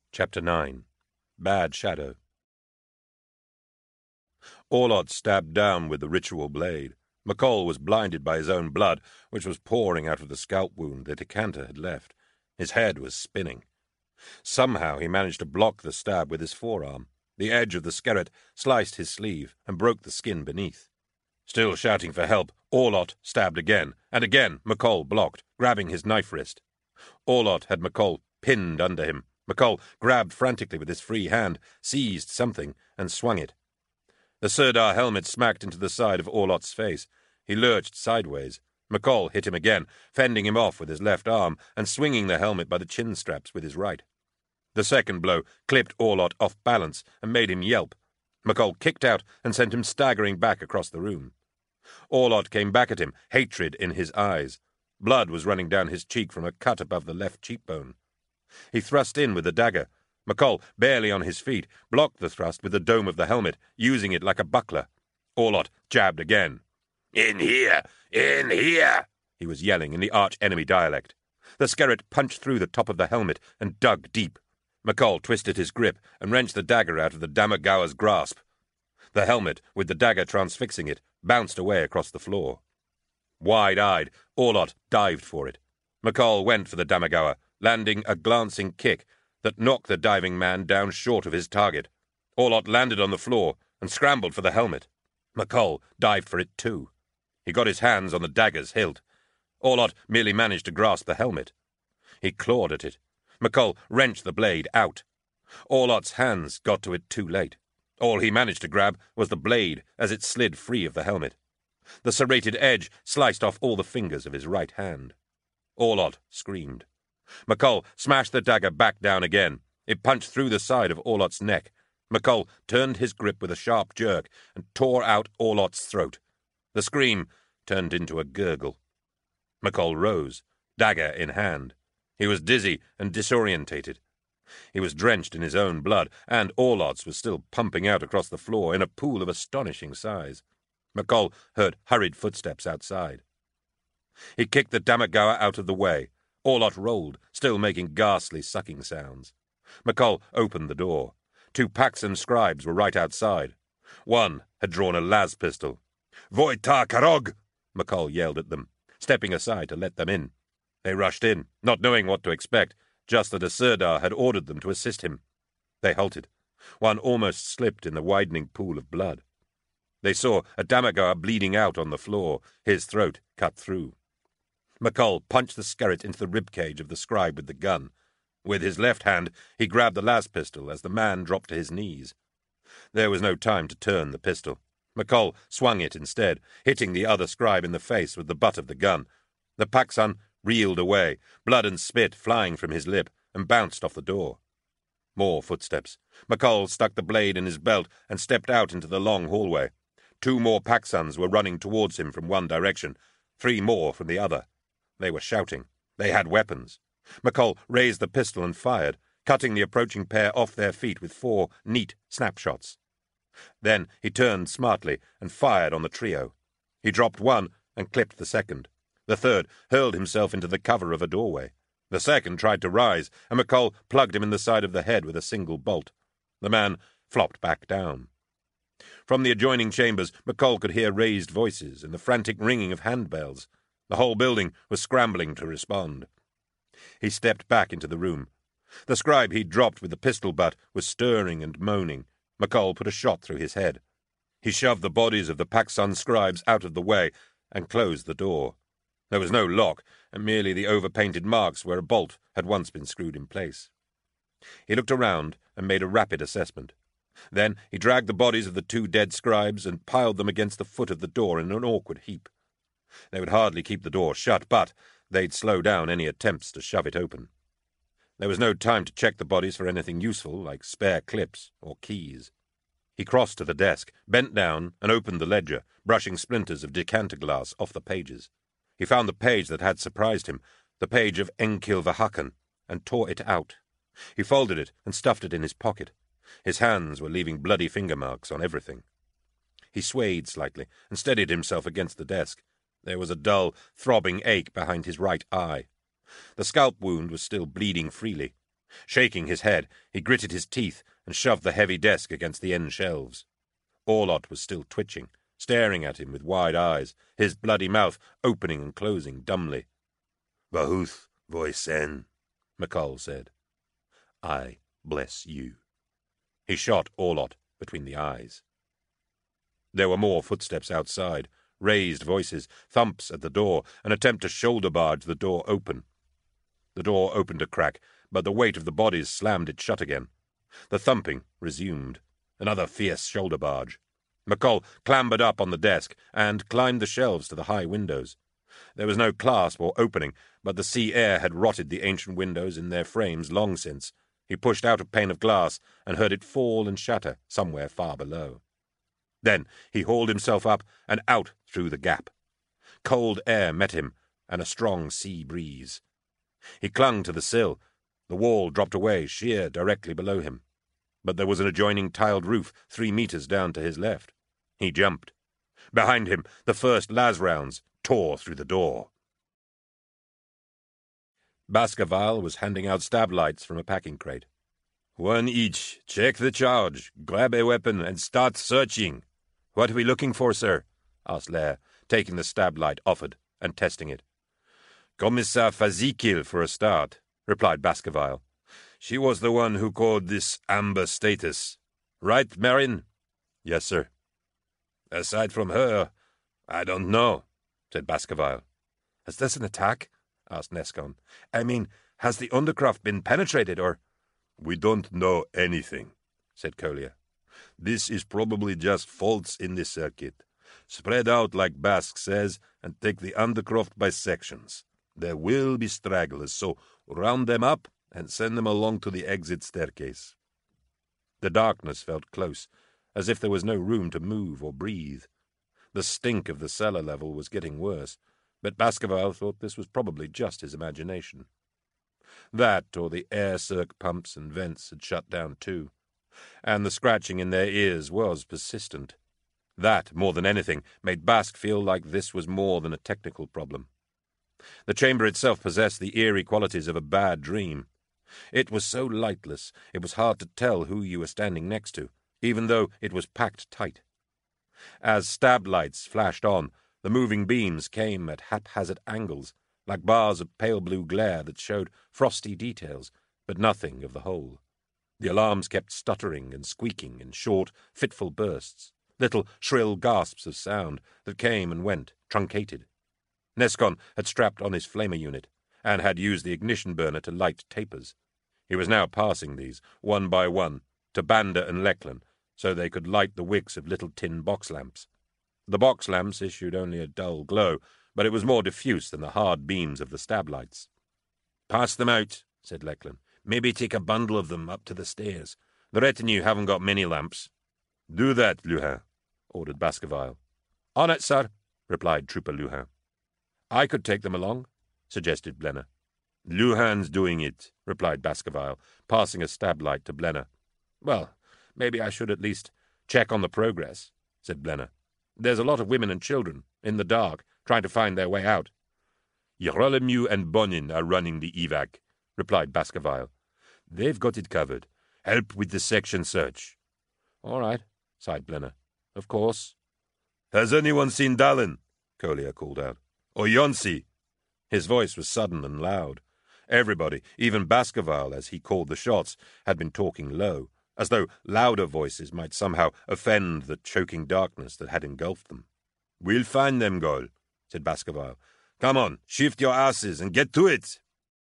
Chapter 9. Bad Shadow. Orlott stabbed down with the ritual blade. McCall was blinded by his own blood, which was pouring out of the scalp wound the decanter had left. His head was spinning. Somehow he managed to block the stab with his forearm. The edge of the skerret sliced his sleeve and broke the skin beneath. Still shouting for help, Orlott stabbed again, and again McCall blocked, grabbing his knife wrist. Orlott had McCall pinned under him. McCall grabbed frantically with his free hand, seized something, and swung it. The Sirdar helmet smacked into the side of Orlott's face. He lurched sideways. McCall hit him again, fending him off with his left arm and swinging the helmet by the chin straps with his right. The second blow clipped Orlott off balance and made him yelp. McCall kicked out and sent him staggering back across the room. Orlott came back at him, hatred in his eyes. Blood was running down his cheek from a cut above the left cheekbone. He thrust in with the dagger. McCall, barely on his feet, blocked the thrust with the dome of the helmet, using it like a buckler. Orlott jabbed again. "In here! In here!" he was yelling in the arch-enemy dialect. The skerret punched through the top of the helmet and dug deep. McCall twisted his grip and wrenched the dagger out of the Damagawa's grasp. The helmet, with the dagger transfixing it, bounced away across the floor. Wide-eyed, Orlott dived for it. McCall went for the Damagawa, landing a glancing kick that knocked the diving man down short of his target. Orlott landed on the floor and scrambled for the helmet. McCall dived for it too. He got his hands on the dagger's hilt. Orlott merely managed to grasp the helmet. He clawed at it. McCall wrenched the blade out. Orlott's hands got to it too late. All he managed to grab was the blade as it slid free of the helmet. The serrated edge sliced off all the fingers of his right hand. Orlott screamed. McCall smashed the dagger back down again. It punched through the side of Orlott's neck. McCall turned his grip with a sharp jerk and tore out Orlott's throat. The scream turned into a gurgle. McCall rose, dagger in hand. He was dizzy and disorientated. He was drenched in his own blood, and Orlott's was still pumping out across the floor in a pool of astonishing size. McCall heard hurried footsteps outside. He kicked the Damagawa out of the way. Orlott rolled, still making ghastly sucking sounds. McCall opened the door. 2 Paxan scribes were right outside. One had drawn a las pistol. "Voita Karog!" McCall yelled at them, stepping aside to let them in. They rushed in, not knowing what to expect, just that a Sirdar had ordered them to assist him. They halted. One almost slipped in the widening pool of blood. They saw a Damagawa bleeding out on the floor, his throat cut through. McCall punched the skerret into the ribcage of the scribe with the gun. With his left hand, he grabbed the las pistol as the man dropped to his knees. There was no time to turn the pistol. McCall swung it instead, hitting the other scribe in the face with the butt of the gun. The Paxan reeled away, blood and spit flying from his lip, and bounced off the door. More footsteps. McCall stuck the blade in his belt and stepped out into the long hallway. 2 more Paxans were running towards him from one direction, 3 more from the other. They were shouting. They had weapons. McCall raised the pistol and fired, cutting the approaching pair off their feet with 4 neat snapshots. Then he turned smartly and fired on the trio. He dropped one and clipped the second. The third hurled himself into the cover of a doorway. The second tried to rise, and McCall plugged him in the side of the head with a single bolt. The man flopped back down. From the adjoining chambers, McCall could hear raised voices and the frantic ringing of handbells. The whole building was scrambling to respond. He stepped back into the room. The scribe he'd dropped with the pistol butt was stirring and moaning. McCall put a shot through his head. He shoved the bodies of the Paxan scribes out of the way and closed the door. There was no lock, and merely the overpainted marks where a bolt had once been screwed in place. He looked around and made a rapid assessment. Then he dragged the bodies of the 2 dead scribes and piled them against the foot of the door in an awkward heap. They would hardly keep the door shut, but they'd slow down any attempts to shove it open. There was no time to check the bodies for anything useful, like spare clips or keys. He crossed to the desk, bent down, and opened the ledger, brushing splinters of decanter glass off the pages. He found the page that had surprised him, the page of Enkilvahakan, and tore it out. He folded it and stuffed it in his pocket. His hands were leaving bloody finger marks on everything. He swayed slightly and steadied himself against the desk. There was a dull, throbbing ache behind his right eye. The scalp wound was still bleeding freely. Shaking his head, he gritted his teeth and shoved the heavy desk against the end shelves. Orlott was still twitching, staring at him with wide eyes, his bloody mouth opening and closing dumbly. "Vahuth voisen," McColl said. "I bless you." He shot Orlott between the eyes. There were more footsteps outside, raised voices, thumps at the door, an attempt to shoulder-barge the door open. The door opened a crack, but the weight of the bodies slammed it shut again. The thumping resumed. Another fierce shoulder-barge. McColl clambered up on the desk and climbed the shelves to the high windows. There was no clasp or opening, but the sea air had rotted the ancient windows in their frames long since. He pushed out a pane of glass and heard it fall and shatter somewhere far below. Then he hauled himself up and out through the gap. Cold air met him, and a strong sea breeze. He clung to the sill. The wall dropped away sheer directly below him. But there was an adjoining tiled roof 3 meters down to his left. He jumped. Behind him, the first las rounds tore through the door. Baskerville was handing out stab lights from a packing crate. "1 each. Check the charge. Grab a weapon and start searching." "What are we looking for, sir?" asked Lair, taking the stab light offered and testing it. "Commissar Fazikil for a start," replied Baskerville. "She was the one who called this amber status. Right, Marin?" "Yes, sir." "Aside from her, I don't know," said Baskerville. "Is this an attack?" asked Nescon. "I mean, has the Undercroft been penetrated, or—" "We don't know anything," said Collier. "This is probably just faults in the circuit. Spread out like Basque says, and take the Undercroft by sections. There will be stragglers, so round them up and send them along to the exit staircase." The darkness felt close, as if there was no room to move or breathe. The stink of the cellar level was getting worse, but Baskerville thought this was probably just his imagination. That, or the air circ pumps and vents had shut down too, and the scratching in their ears was persistent. That, more than anything, made Basque feel like this was more than a technical problem. The chamber itself possessed the eerie qualities of a bad dream. It was so lightless, it was hard to tell who you were standing next to, even though it was packed tight. As stab lights flashed on, the moving beams came at haphazard angles, like bars of pale blue glare that showed frosty details, but nothing of the whole. The alarms kept stuttering and squeaking in short, fitful bursts, little shrill gasps of sound that came and went, truncated. Nescon had strapped on his flamer unit, and had used the ignition burner to light tapers. He was now passing these, one by one, to Banda and Lachlan, so they could light the wicks of little tin box lamps. The box lamps issued only a dull glow, but it was more diffuse than the hard beams of the stab lights. "Pass them out," said Lachlan. "Maybe take a bundle of them up to the stairs. The retinue haven't got many lamps." "Do that, Luhin," ordered Baskerville. "On it, sir," replied Trooper Luhin. "I could take them along," suggested Blenner. "Luhan's doing it," replied Baskerville, passing a stab light to Blenner. "Well, maybe I should at least check on the progress," said Blenner. "There's a lot of women and children, in the dark, trying to find their way out." "Yerolemieux and Bonin are running the evac," replied Baskerville. "They've got it covered. Help with the section search." "All right," sighed Blenner. "Of course." "Has anyone seen Dallin?" Collier called out. "Or Yonsei?" His voice was sudden and loud. Everybody, even Baskerville, as he called the shots, had been talking low, as though louder voices might somehow offend the choking darkness that had engulfed them. "We'll find them, Gol," said Baskerville. "Come on, shift your asses and get to it."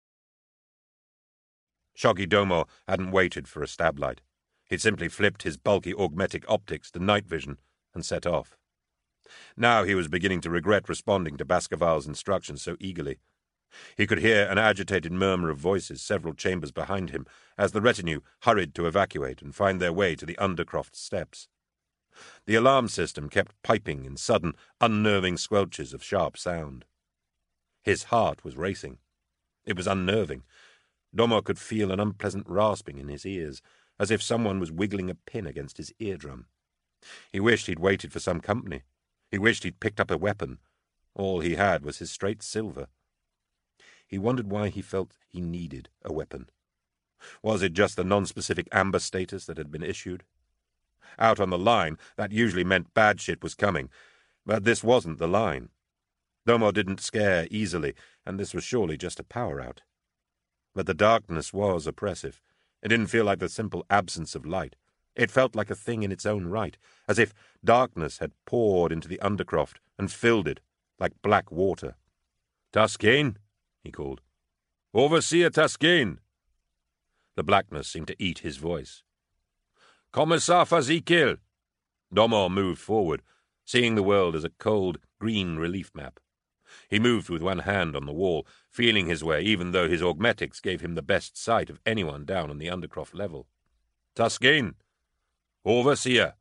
Shoggy Domo hadn't waited for a stab light. He'd simply flipped his bulky augmetic optics to night vision and set off. Now he was beginning to regret responding to Baskerville's instructions so eagerly. He could hear an agitated murmur of voices several chambers behind him as the retinue hurried to evacuate and find their way to the Undercroft steps. The alarm system kept piping in sudden, unnerving squelches of sharp sound. His heart was racing. It was unnerving. Domo could feel an unpleasant rasping in his ears, as if someone was wiggling a pin against his eardrum. He wished he'd waited for some company. He wished he'd picked up a weapon. All he had was his straight silver. He wondered why he felt he needed a weapon. Was it just the non-specific amber status that had been issued? Out on the line, that usually meant bad shit was coming, but this wasn't the line. Domo didn't scare easily, and this was surely just a power-out. But the darkness was oppressive. It didn't feel like the simple absence of light. It felt like a thing in its own right, as if darkness had poured into the Undercroft and filled it, like black water. "Taskane," he called. "Overseer Taskane." The blackness seemed to eat his voice. "Commissar Fazikil." Domo moved forward, seeing the world as a cold, green relief map. He moved with one hand on the wall, feeling his way even though his augmetics gave him the best sight of anyone down on the Undercroft level. "Taskane. Overseer."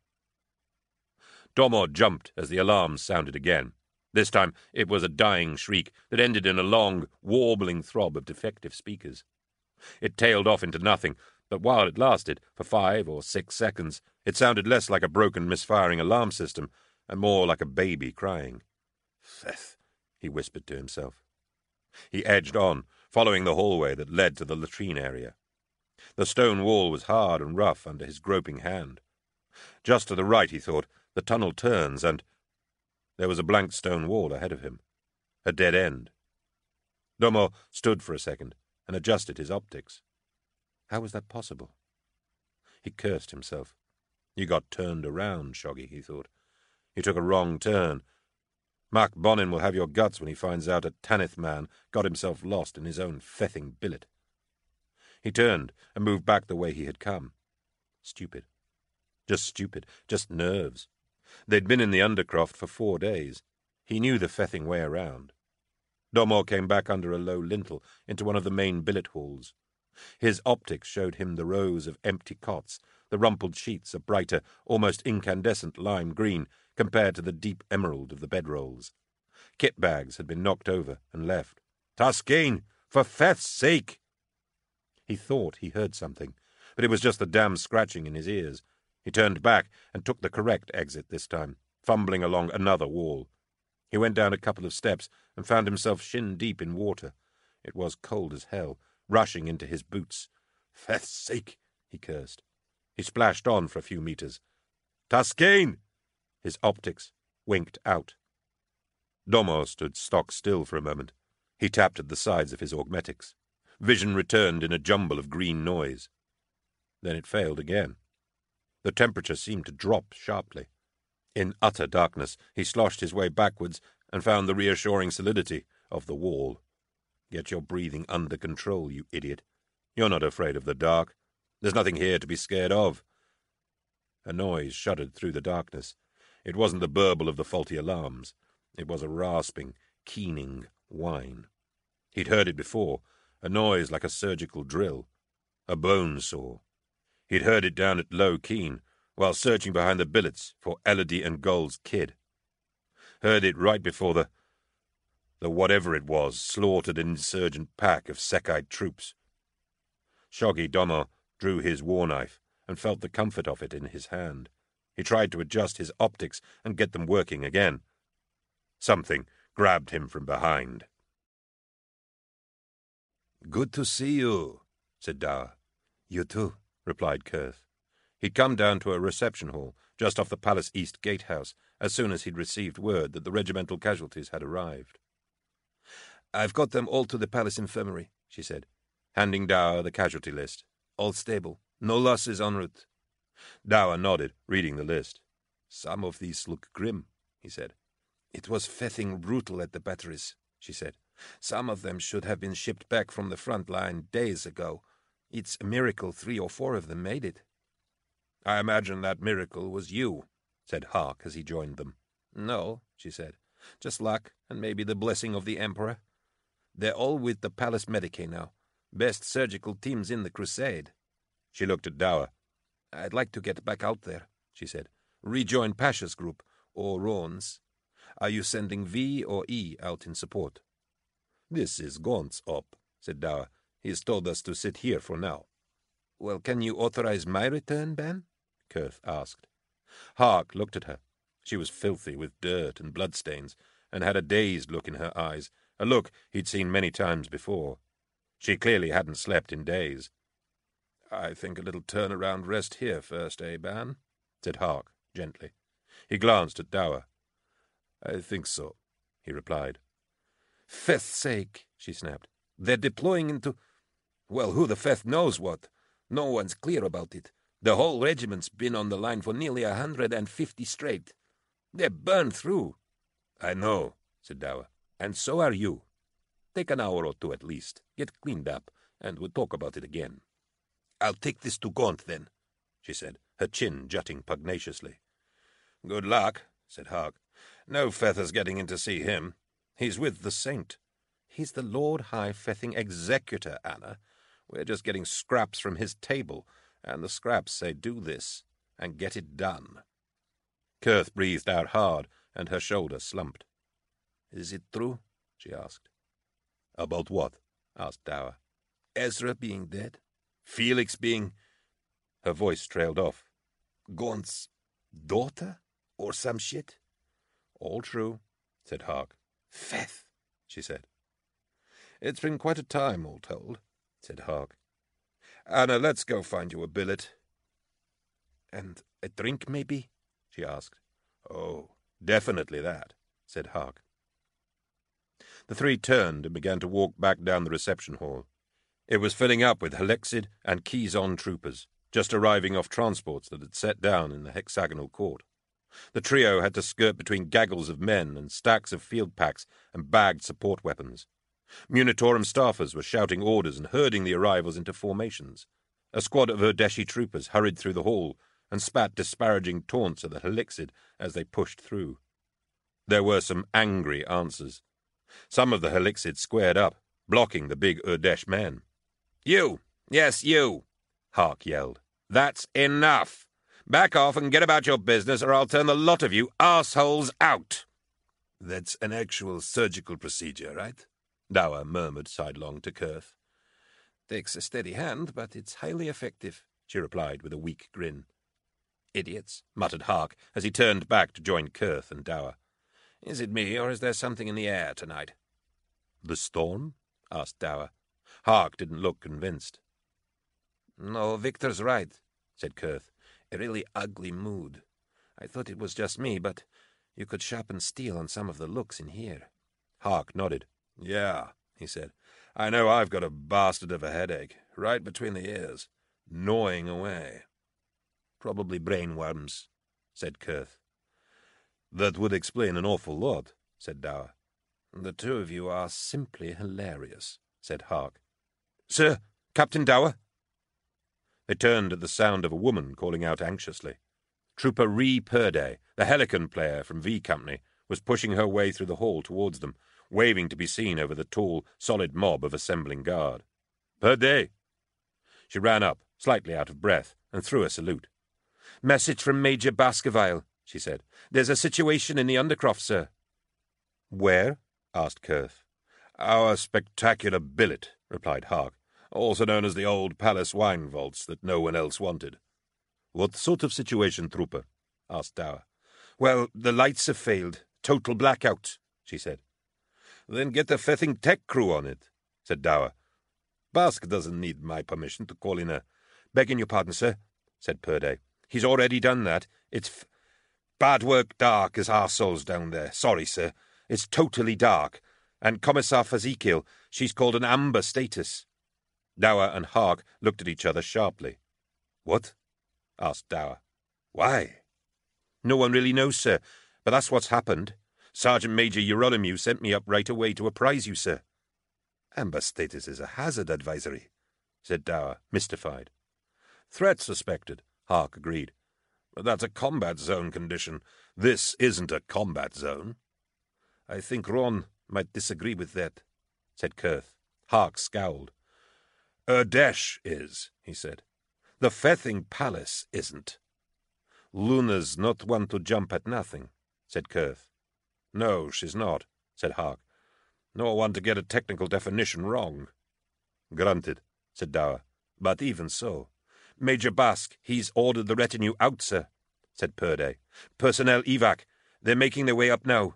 Domo jumped as the alarm sounded again. This time it was a dying shriek that ended in a long, warbling throb of defective speakers. It tailed off into nothing, but while it lasted, for 5 or 6 seconds, it sounded less like a broken, misfiring alarm system and more like a baby crying. "Feth," he whispered to himself. He edged on, following the hallway that led to the latrine area. The stone wall was hard and rough under his groping hand. Just to the right, he thought, the tunnel turns, and there was a blank stone wall ahead of him. A dead end. Domo stood for a second and adjusted his optics. How was that possible? He cursed himself. You got turned around, Shoggy, he thought. You took a wrong turn. Mark Bonin will have your guts when he finds out a Tanith man got himself lost in his own fething billet. He turned and moved back the way he had come. Stupid. Just nerves. They'd been in the Undercroft for 4 days. He knew the fething way around. Domo came back under a low lintel into one of the main billet halls. His optics showed him the rows of empty cots, the rumpled sheets a brighter, almost incandescent lime green compared to the deep emerald of the bedrolls. Kit bags had been knocked over and left. "Taskane, for Feth's sake!" He thought he heard something, but it was just the damn scratching in his ears. He turned back and took the correct exit this time, fumbling along another wall. He went down a couple of steps and found himself shin-deep in water. It was cold as hell, rushing into his boots. "Feth's sake!" he cursed. He splashed on for a few meters. "Taskane!" His optics winked out. Domo stood stock still for a moment. He tapped at the sides of his augmetics. Vision returned in a jumble of green noise. Then it failed again. The temperature seemed to drop sharply. In utter darkness, he sloshed his way backwards and found the reassuring solidity of the wall. Get your breathing under control, you idiot. You're not afraid of the dark. There's nothing here to be scared of. A noise shuddered through the darkness. It wasn't the burble of the faulty alarms. It was a rasping, keening whine. He'd heard it before, a noise like a surgical drill, a bone saw. He'd heard it down at Low Keen, while searching behind the billets for Elodie and Gull's kid. Heard it right before the whatever it was slaughtered an insurgent pack of Sekite troops. Shoggy Domo drew his war knife and felt the comfort of it in his hand. He tried to adjust his optics and get them working again. Something grabbed him from behind. "Good to see you," said Dower. "You too," replied Kurth. He'd come down to a reception hall just off the Palace East gatehouse as soon as he'd received word that the regimental casualties had arrived. "I've got them all to the Palace Infirmary," she said, handing Dower the casualty list. "All stable. No losses en route." Dower nodded, reading the list. "Some of these look grim," he said. "It was fething brutal at the batteries," she said. "Some of them should have been shipped back from the front line days ago. It's a miracle 3 or 4 of them made it." "I imagine that miracle was you," said Hark as he joined them. "No," she said. "Just luck, and maybe the blessing of the Emperor. They're all with the Palace Medicae now. Best surgical teams in the Crusade." She looked at Dower. "I'd like to get back out there," she said. "Rejoin Pasha's group, or Roan's. Are you sending V or E out in support?" "This is Gaunt's op," said Dower. "He's told us to sit here for now." "Well, can you authorize my return, Ben?" Kurth asked. Hark looked at her. She was filthy with dirt and bloodstains, and had a dazed look in her eyes, a look he'd seen many times before. She clearly hadn't slept in days. I think a little turn-around rest here first, eh, Ban? Said Hark, gently. He glanced at Dower. I think so, he replied. Feth's sake, she snapped. They're deploying into... Well, who the Feth knows what? No one's clear about it. The whole regiment's been on the line for nearly 150 straight. They're burned through. I know, said Dower. And so are you. Take an hour or two at least. Get cleaned up, and we'll talk about it again. I'll take this to Gaunt, then, she said, her chin jutting pugnaciously. Good luck, said Hark. No Fethers getting in to see him. He's with the Saint. He's the Lord High Fething Executor, Anna. We're just getting scraps from his table, and the scraps say do this, and get it done. Kurth breathed out hard, and her shoulder slumped. Is it true? She asked. About what? Asked Dower. Ezra being dead? Felix being... Her voice trailed off. Gaunt's daughter? Or some shit? All true, said Hark. Feth, she said. It's been quite a time, all told, said Hark. Anna, let's go find you a billet. And a drink, maybe? She asked. Oh, definitely that, said Hark. The three turned and began to walk back down the reception hall. It was filling up with Helexid and Keyzon troopers, just arriving off transports that had set down in the hexagonal court. The trio had to skirt between gaggles of men and stacks of field packs and bagged support weapons. Munitorum staffers were shouting orders and herding the arrivals into formations. A squad of Urdeshi troopers hurried through the hall and spat disparaging taunts at the Helixid as they pushed through. There were some angry answers. Some of the Helixid squared up, blocking the big Urdesh men. You! Yes, you! Hark yelled. That's enough! Back off and get about your business, or I'll turn the lot of you arseholes out! That's an actual surgical procedure, right? Dower murmured sidelong to Kurth. Takes a steady hand, but it's highly effective, she replied with a weak grin. Idiots, muttered Hark as he turned back to join Kurth and Dower. Is it me, or is there something in the air tonight? The storm? Asked Dower. Hark didn't look convinced. No, Victor's right, said Kurth. A really ugly mood. I thought it was just me, but you could sharpen steel on some of the looks in here. Hark nodded. Yeah, he said. I know I've got a bastard of a headache, right between the ears, gnawing away. Probably brainworms, said Kurth. That would explain an awful lot, said Dower. The two of you are simply hilarious, said Hark. Sir, Captain Dower? They turned at the sound of a woman calling out anxiously. Trooper Ree Purday, the Helican player from V Company, was pushing her way through the hall towards them, waving to be seen over the tall, solid mob of assembling guard. Purday! She ran up, slightly out of breath, and threw a salute. Message from Major Baskerville, she said. There's a situation in the Undercroft, sir. Where? Asked Kurth. Our spectacular billet, replied Hark, also known as the old palace wine vaults that no one else wanted. What sort of situation, trooper? Asked Dower. Well, the lights have failed. Total blackout, she said. Then get the Fething tech crew on it, said Dower. Bask doesn't need my permission to call in a... Begging your pardon, sir, said Purday. He's already done that. It's bad work dark as arseholes down there. Sorry, sir. It's totally dark. And Commissar Fazekiel, she's called an amber status. Dower and Hark looked at each other sharply. What? Asked Dower. Why? No one really knows, sir, but that's what's happened. Sergeant Major Euronymou sent me up right away to apprise you, sir. Amber status is a hazard advisory, said Dower, mystified. Threat suspected, Hark agreed. But that's a combat zone condition. This isn't a combat zone. I think Ron might disagree with that, said Kurth. Hark scowled. Urdesh is, he said. The Fething Palace isn't. Luna's not one to jump at nothing, said Kurth. No, she's not, said Hark. Nor one to get a technical definition wrong. Grunted, said Dower. But even so. Major Bask, he's ordered the retinue out, sir, said Purday. Personnel evac. They're making their way up now.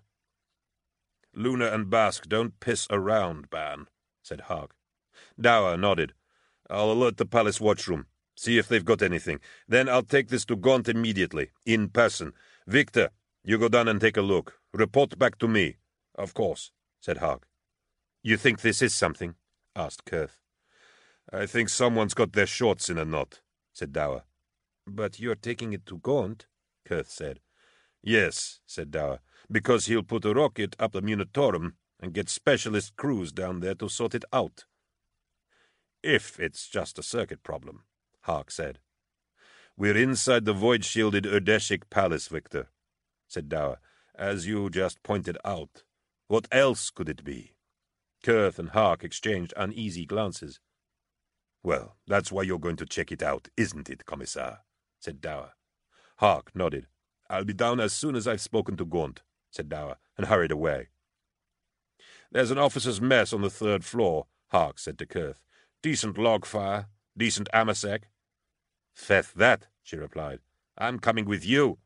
Luna and Bask don't piss around, Ban, said Hark. Dower nodded. I'll alert the palace watchroom. See if they've got anything. Then I'll take this to Gaunt immediately, in person. Victor, you go down and take a look. Report back to me. Of course, said Hark. You think this is something? Asked Kurth. I think someone's got their shorts in a knot, said Dower. But you're taking it to Gaunt, Kurth said. Yes, said Dower, because he'll put a rocket up the Munitorum and get specialist crews down there to sort it out. If it's just a circuit problem, Hark said. We're inside the void-shielded Urdeshik Palace, Victor, said Dower, as you just pointed out. What else could it be? Kurth and Hark exchanged uneasy glances. Well, that's why you're going to check it out, isn't it, Commissar? Said Dower. Hark nodded. I'll be down as soon as I've spoken to Gaunt, said Dower, and hurried away. There's an officer's mess on the 3rd floor, Hark said to Kurth. Decent log fire, decent amasec. Feth that, she replied. I'm coming with you.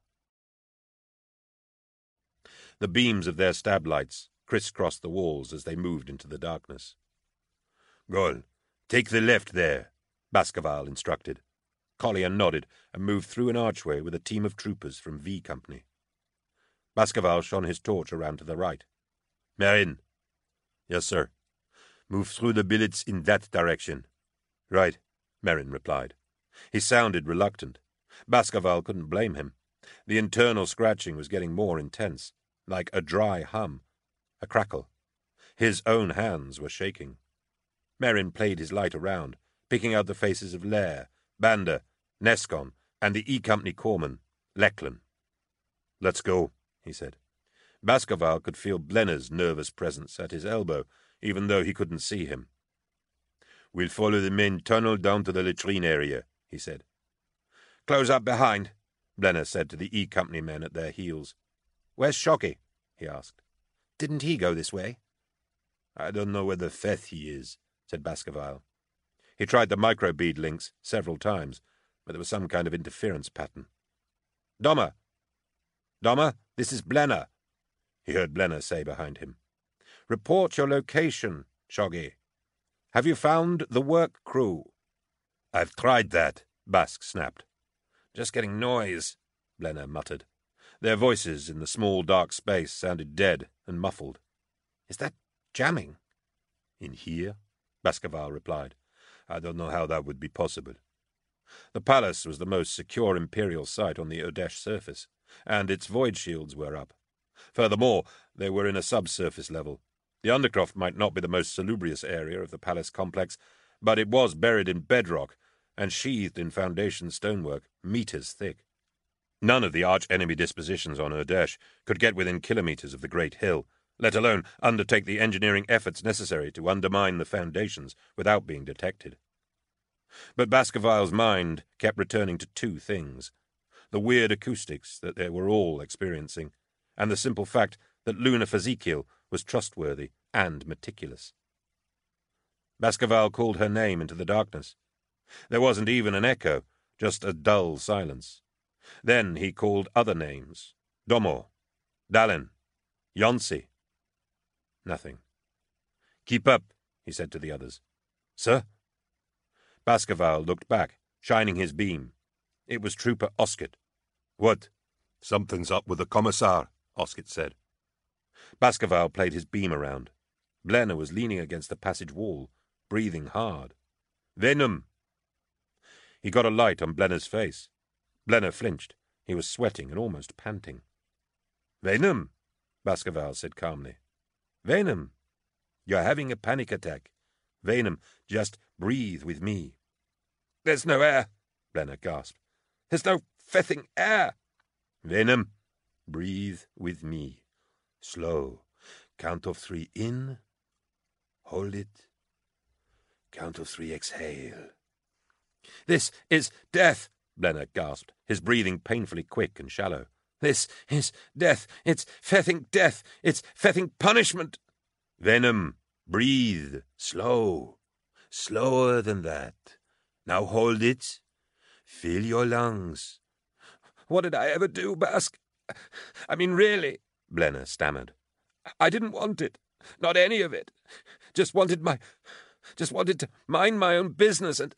The beams of their stab lights crisscrossed the walls as they moved into the darkness. Gol, take the left there, Baskerville instructed. Collier nodded and moved through an archway with a team of troopers from V Company. Baskerville shone his torch around to the right. Marin. Yes, sir. Move through the billets in that direction. Right, Marin replied. He sounded reluctant. Baskerville couldn't blame him. The internal scratching was getting more intense, like a dry hum, a crackle. His own hands were shaking. Marin played his light around, picking out the faces of Lair, Bander, Neskon, and the E Company corpsman, Lecklin. Let's go, he said. Baskerville could feel Blenner's nervous presence at his elbow, even though he couldn't see him. We'll follow the main tunnel down to the latrine area, he said. Close up behind, Blenner said to the E Company men at their heels. Where's Shockey? He asked. Didn't he go this way? I don't know where the Feth he is, said Baskerville. He tried the microbead links several times, but there was some kind of interference pattern. Dommer! Dommer, this is Blenner, he heard Blenner say behind him. Report your location, Shoggy. Have you found the work crew? I've tried that, Bask snapped. Just getting noise, Blenner muttered. Their voices in the small dark space sounded dead and muffled. Is that jamming? In here? Baskerville replied. I don't know how that would be possible. The palace was the most secure Imperial site on the Urdesh surface, and its void shields were up. Furthermore, they were in a subsurface level. The Undercroft might not be the most salubrious area of the palace complex, but it was buried in bedrock and sheathed in foundation stonework, meters thick. None of the arch-enemy dispositions on Urdesh could get within kilometers of the Great Hill, let alone undertake the engineering efforts necessary to undermine the foundations without being detected. But Baskerville's mind kept returning to two things: the weird acoustics that they were all experiencing, and the simple fact that Luna Fazekiel was trustworthy and meticulous. Baskerville called her name into the darkness. There wasn't even an echo, just a dull silence. Then he called other names: Domo, Dallin, Yonsi. Nothing. Keep up, he said to the others. Sir? Baskerville looked back, shining his beam. It was Trooper Oskett. What? Something's up with the Commissar, Oskett said. Baskerville played his beam around. Blenner was leaning against the passage wall, breathing hard. Venom! He got a light on Blenner's face. Blenner flinched. He was sweating and almost panting. Venom, Baskerville said calmly. Venom, you're having a panic attack. Venom, just breathe with me. There's no air, Blenner gasped. There's no fething air. Venom, breathe with me. Slow. Count of 3 in. Hold it. Count of 3 exhale. This is death, Blenner gasped, his breathing painfully quick and shallow. This is death. It's fething death. It's fething punishment. Venom, breathe. Slow. Slower than that. Now hold it. Fill your lungs. What did I ever do, Bask? I mean, really, Blenner stammered. I didn't want it. Not any of it. Just wanted to mind my own business and...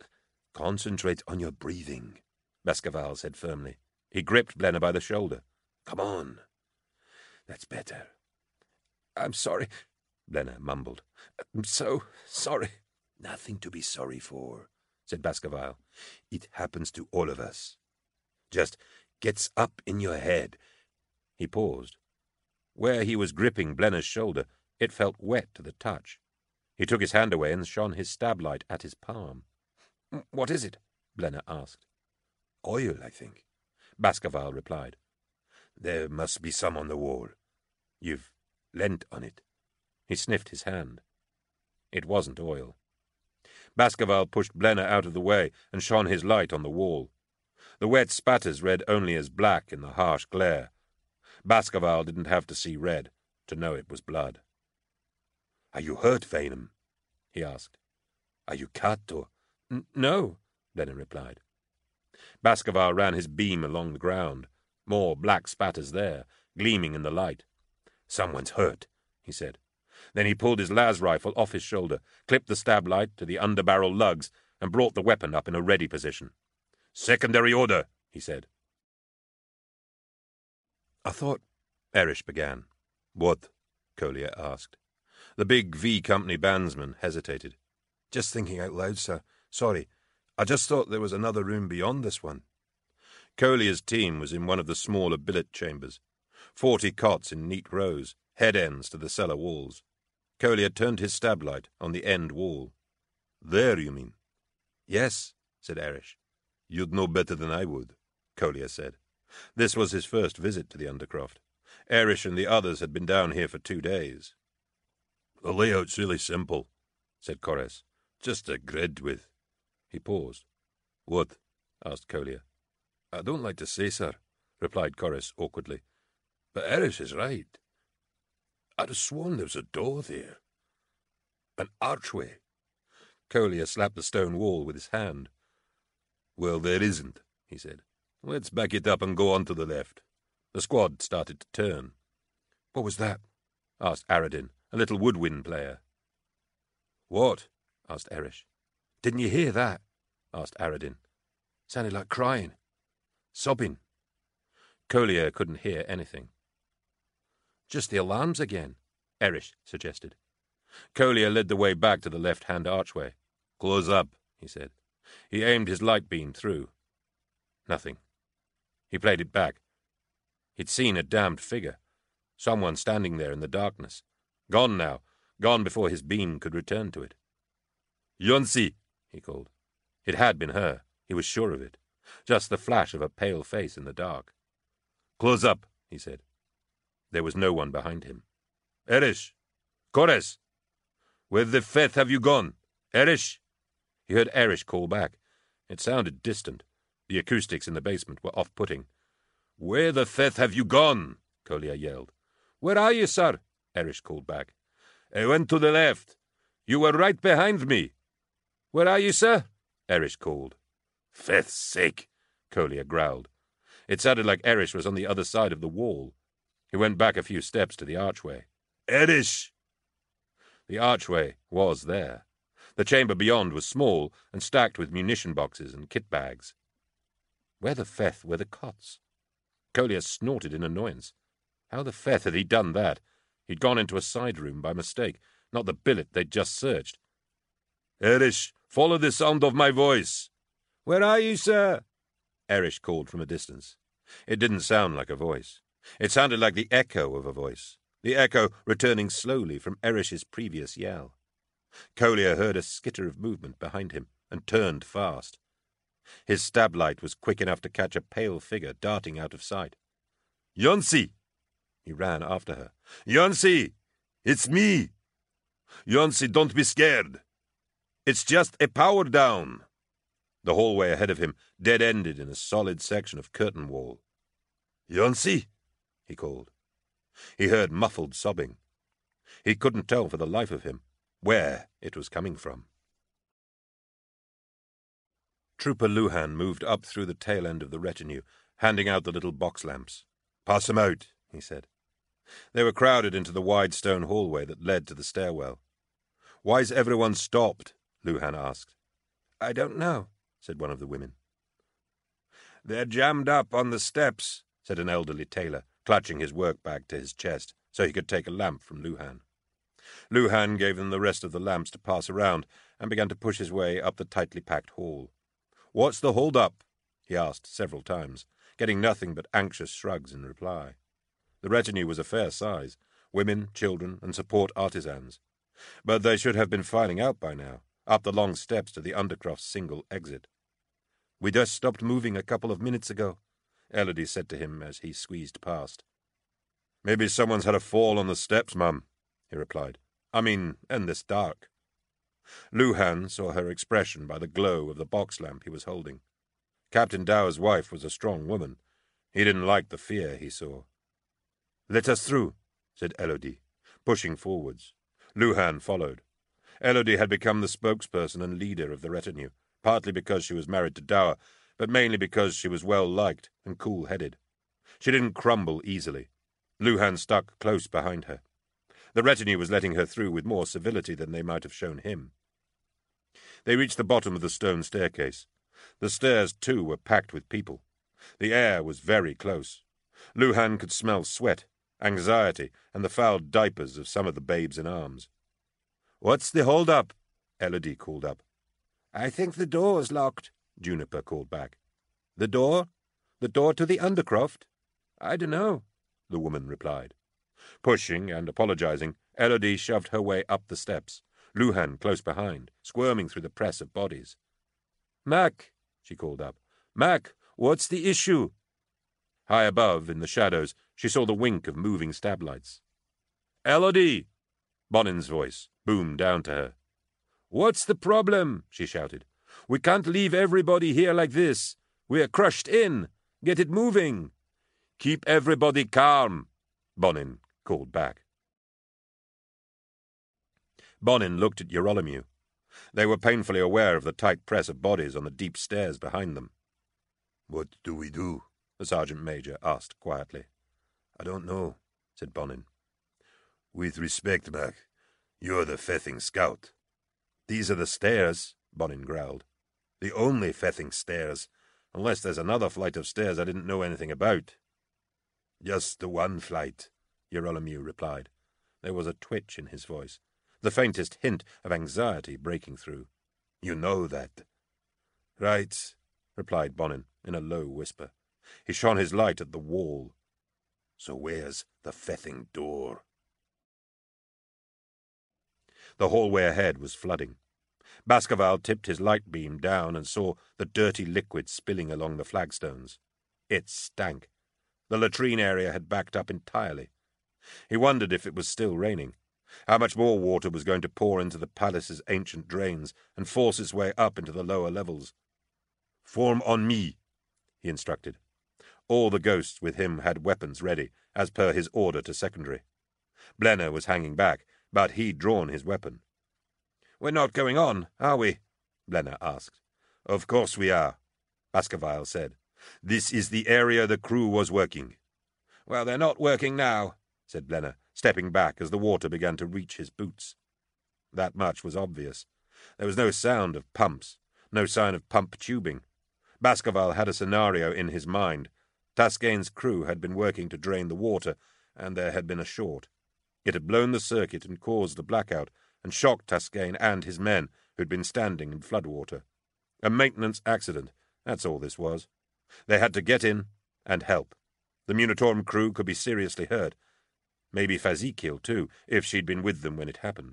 Concentrate on your breathing, Baskerville said firmly. He gripped Blenner by the shoulder. Come on. That's better. I'm sorry, Blenner mumbled. I'm so sorry. Nothing to be sorry for, said Baskerville. It happens to all of us. Just gets up in your head. He paused. Where he was gripping Blenner's shoulder, it felt wet to the touch. He took his hand away and shone his stab light at his palm. What is it? Blenner asked. Oil, I think, Baskerville replied. There must be some on the wall. You've leant on it. He sniffed his hand. It wasn't oil. Baskerville pushed Blenner out of the way and shone his light on the wall. The wet spatters read only as black in the harsh glare. Baskerville didn't have to see red to know it was blood. Are you hurt, Vainham? He asked. Are you cut or... No, Blenner replied. Baskerville ran his beam along the ground. More black spatters there, gleaming in the light. Someone's hurt, he said. Then he pulled his las rifle off his shoulder, clipped the stab light to the underbarrel lugs, and brought the weapon up in a ready position. Secondary order, he said. I thought... Errish began. What? Collier asked. The big V Company bandsman hesitated. Just thinking out loud, sir. Sorry. I just thought there was another room beyond this one. Collier's team was in one of the smaller billet chambers. 40 cots in neat rows, head ends to the cellar walls. Collier turned his stab light on the end wall. There, you mean? Yes, said Errish. You'd know better than I would, Collier said. This was his first visit to the Undercroft. Errish and the others had been down here for 2 days. The layout's really simple, said Corres. Just a grid with... He paused. What? asked Collier. I don't like to say, sir, replied Corres awkwardly. But Errish is right. I'd have sworn there was a door there. An archway. Collier slapped the stone wall with his hand. Well, there isn't, he said. Let's back it up and go on to the left. The squad started to turn. What was that? asked Aradin, a little woodwind player. What? asked Errish. Didn't you hear that? asked Aradin. Sounded like crying. Sobbing. Collier couldn't hear anything. Just the alarms again, Errish suggested. Collier led the way back to the left-hand archway. Close up, he said. He aimed his light beam through. Nothing. He played it back. He'd seen a damned figure. Someone standing there in the darkness. Gone now. Gone before his beam could return to it. Yonsi, he called. It had been her. He was sure of it. Just the flash of a pale face in the dark. Close up, he said. There was no one behind him. Errish! Corres! Where the feth have you gone? Errish! He heard Errish call back. It sounded distant. The acoustics in the basement were off-putting. Where the feth have you gone? Collier yelled. Where are you, sir? Errish called back. I went to the left. You were right behind me. Where are you, sir? Errish called. Feth's sake, Collier growled. It sounded like Errish was on the other side of the wall. He went back a few steps to the archway. Errish! The archway was there. The chamber beyond was small and stacked with munition boxes and kit bags. Where the feth were the cots? Collier snorted in annoyance. How the feth had he done that? He'd gone into a side room by mistake, not the billet they'd just searched. Errish, follow the sound of my voice. Where are you, sir? Errish called from a distance. It didn't sound like a voice. It sounded like the echo of a voice, the echo returning slowly from Errish's previous yell. Collier heard a skitter of movement behind him and turned fast. His stab light was quick enough to catch a pale figure darting out of sight. Yonsi! He ran after her. Yonsi! It's me! Yonsi, don't be scared. It's just a power down. The hallway ahead of him dead-ended in a solid section of curtain wall. Yonsi! He called. He heard muffled sobbing. He couldn't tell for the life of him where it was coming from. Trooper Luhan moved up through the tail end of the retinue, handing out the little box lamps. Pass them out, he said. They were crowded into the wide stone hallway that led to the stairwell. Why's everyone stopped? Luhan asked. I don't know, said one of the women. "They're jammed up on the steps," said an elderly tailor, clutching his work bag to his chest so he could take a lamp from Luhan. Luhan gave them the rest of the lamps to pass around and began to push his way up the tightly packed hall. "What's the hold-up?" he asked several times, getting nothing but anxious shrugs in reply. The retinue was a fair size, women, children, and support artisans. But they should have been filing out by now, up the long steps to the Undercroft's single exit. "We just stopped moving a couple of minutes ago," Elodie said to him as he squeezed past. "Maybe someone's had a fall on the steps, Mum," he replied. "I mean, in this dark." Luhan saw her expression by the glow of the box lamp he was holding. Captain Dower's wife was a strong woman. He didn't like the fear he saw. "Let us through," said Elodie, pushing forwards. Luhan followed. Elodie had become the spokesperson and leader of the retinue, partly because she was married to Dower, but mainly because she was well-liked and cool-headed. She didn't crumble easily. Luhan stuck close behind her. The retinue was letting her through with more civility than they might have shown him. They reached the bottom of the stone staircase. The stairs, too, were packed with people. The air was very close. Luhan could smell sweat, anxiety, and the foul diapers of some of the babes in arms. "What's the hold-up?" Elodie called up. "I think the door's locked," Juniper called back. "The door? The door to the Undercroft?" "I dunno," the woman replied. Pushing and apologizing, Elodie shoved her way up the steps, Luhan close behind, squirming through the press of bodies. "Mac," she called up. "Mac, what's the issue?" High above, in the shadows, she saw the wink of moving stab lights. "Elodie!" Bonin's voice boomed down to her. "What's the problem?" she shouted. "We can't leave everybody here like this. We're crushed in. Get it moving." "Keep everybody calm," Bonin called back. Bonin looked at Eurylomew. They were painfully aware of the tight press of bodies on the deep stairs behind them. "What do we do?" the sergeant major asked quietly. "I don't know," said Bonin. "With respect, Mac, you're the Fething scout." "These are the stairs," Bonin growled. "The only Fething stairs, unless there's another flight of stairs I didn't know anything about." "Just the one flight," Eurylomew replied. There was a twitch in his voice, the faintest hint of anxiety breaking through. "You know that." "Right," replied Bonin in a low whisper. He shone his light at the wall. "So where's the Fething door?" The hallway ahead was flooding. Baskerville tipped his light beam down and saw the dirty liquid spilling along the flagstones. It stank. The latrine area had backed up entirely. He wondered if it was still raining, how much more water was going to pour into the palace's ancient drains and force its way up into the lower levels. "Form on me," he instructed. All the ghosts with him had weapons ready, as per his order to Secondary. Blenner was hanging back, but he'd drawn his weapon. "We're not going on, are we?" Blenner asked. "Of course we are," Baskerville said. "This is the area the crew was working." "Well, they're not working now," said Blenner, stepping back as the water began to reach his boots. That much was obvious. There was no sound of pumps, no sign of pump tubing. Baskerville had a scenario in his mind. Taskein's crew had been working to drain the water, and there had been a short. It had blown the circuit and caused a blackout, and shocked Taskein and his men, who'd been standing in floodwater. A maintenance accident, that's all this was. They had to get in and help. The Munitorum crew could be seriously hurt. Maybe Fazikil, too, if she'd been with them when it happened.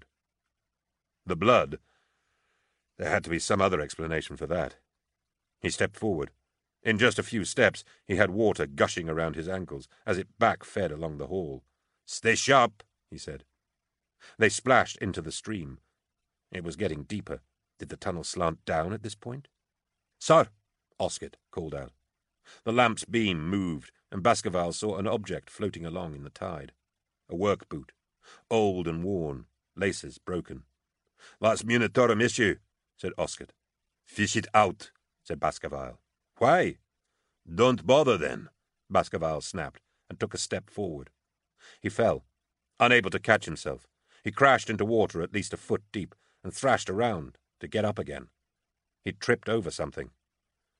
The blood. There had to be some other explanation for that. He stepped forward. In just a few steps, he had water gushing around his ankles as it back-fed along the hall. "Stay sharp," he said. They splashed into the stream. It was getting deeper. Did the tunnel slant down at this point? "Sir!" Oskett called out. The lamp's beam moved, and Baskerville saw an object floating along in the tide. A work boot. Old and worn, laces broken. "That's Munitorum issue," said Oskett. "Fish it out," said Baskerville. "Why?" "Don't bother then," Baskerville snapped, and took a step forward. He fell. Unable to catch himself, he crashed into water at least a foot deep and thrashed around to get up again. He tripped over something,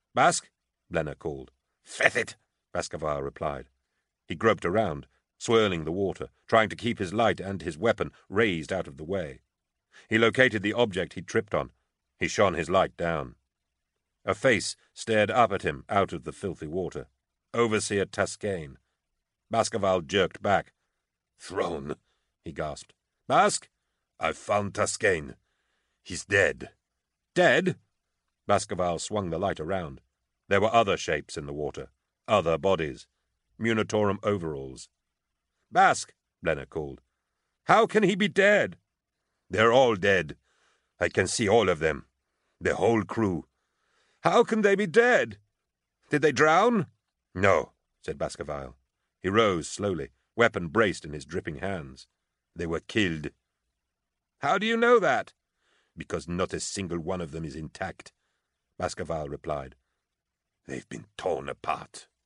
Basque? Blenner called. Feth it, Baskerville replied. He groped around, swirling the water, trying to keep his light and his weapon raised out of the way. He located the object he'd tripped on. He shone his light down. A face stared up at him out of the filthy water. Overseer Taskane. Baskerville jerked back. Throne, he gasped. Basque? I've found Taskane. He's dead. Dead? Baskerville swung the light around. There were other shapes in the water, other bodies, Munitorum overalls. Basque, Blenner called. How can he be dead? They're all dead. I can see all of them. The whole crew. How can they be dead? Did they drown? No, said Baskerville. He rose slowly, weapon braced in his dripping hands. They were killed. How do you know that? Because not a single one of them is intact, Baskerville replied. They've been torn apart.